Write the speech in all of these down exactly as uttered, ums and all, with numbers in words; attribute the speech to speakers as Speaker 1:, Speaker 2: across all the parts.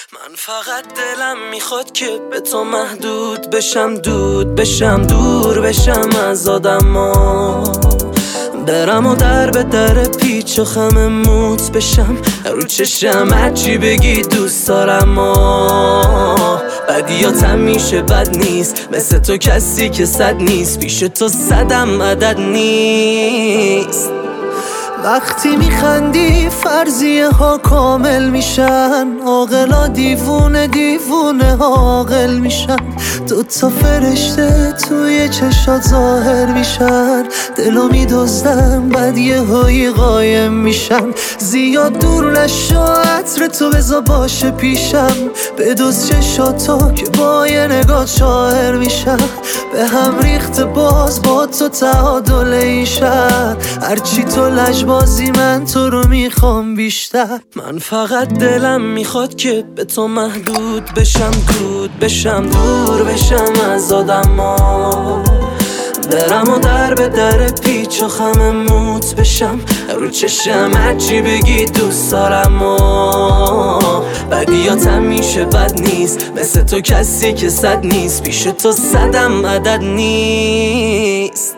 Speaker 1: من فقط دلم میخواد که به تو محدود بشم، دود بشم، دور بشم از آدما، برم و در به در پیچ و خم موت بشم، رو چشم هرچی بگی دوست دارم. بدیاتم میشه بد نیست، مثل تو کسی که صد نیست، پیش تو صدم عدد نیست. وقتی میخندی فرضیه ها کامل میشن، عاقلا دیوونه دیوونه عاقل میشن، دوتا فرشته توی چشات ظاهر میشن، دلو میدزدن بعد یه هایی قایم میشن. زیاد دور نشو، عطر تو بزا باشه پیشم، بدوز چشاتو که با یه نگاه شاعر میشن، به هم ریخت باز با تو تعادل ایشن، هرچی تو لجبازی من تو رو میخوام بیشتر. من فقط دلم میخواد که به تو محدود بشم، دود بشم، دور بشم از آدما، برم و در به در پیچ و خم موت بشم، رو چشم هرچی بگی دوست دارم. بدیاتم میشه بد نیست، مثل تو کسی که صد نیست، پیش تو صدم عدد نیست.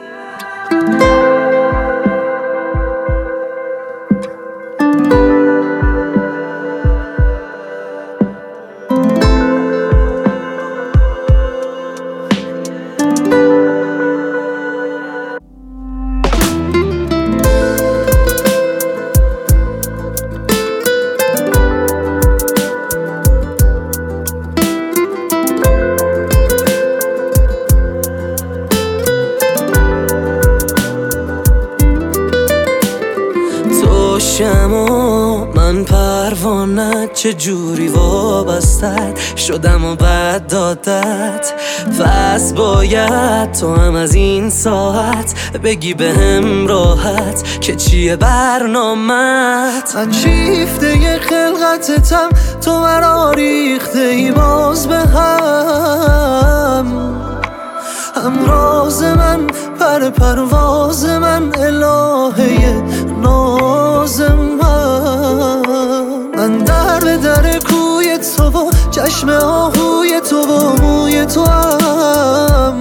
Speaker 1: شما من پروانه چه جوری وابستت شدم و بعد دادت، پس باید تو هم از این ساعت بگی به هم راحت که چیه برنامت. من شیفته ی خلقتتم، تو مرا ریخته ای باز به هم، هم راز من پر پرواز من، الهه ناز من. من در به در کوی تو و چشم آهوی تو و موی تو هم،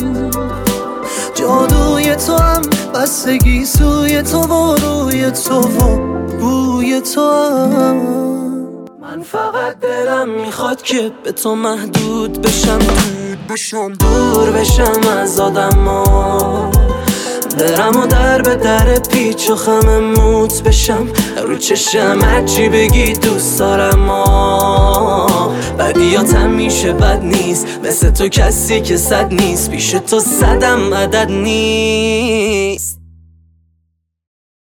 Speaker 1: جادوی تو هم، بستگی سوی تو و روی تو و بوی تو هم. من فقط دلم میخواد که به تو محدود بشم، دود بشم، دور بشم از آدما، برم و در به در پیچ و خم موت بشم، رو چشم هرچی بگی دوست دارم. بدیاتم میشه بد نیست، مثل تو کسی که صد نیست، پیش تو صدم عدد نیست.